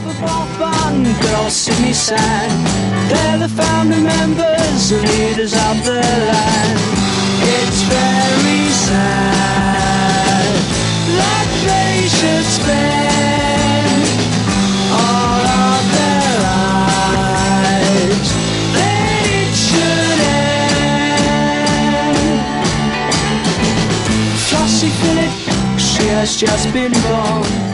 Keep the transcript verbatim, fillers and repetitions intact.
half of Bath Bun, good old Sydney Sand. They're the founding members and leaders of the land. It's very sad that they should spend all of their lives, then it should end. Flossie Phillip, she has just been born.